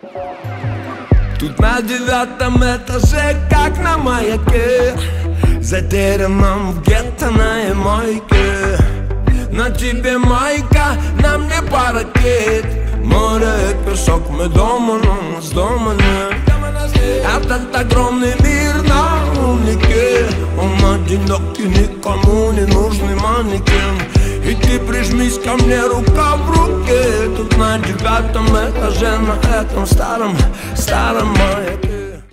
Тут на 9-м этаже, как на маяке, затерянном в гетто на Ямайке. На тебе майка, на мне паракет. Море и песок, мы дома, но у нас дома нет. Этот огромный мир на умнике, он одинокий, никому не нужный манекен. И ты прижмись ко мне, рука в руке. Тут на 9-м этаже, на этом старом маяке.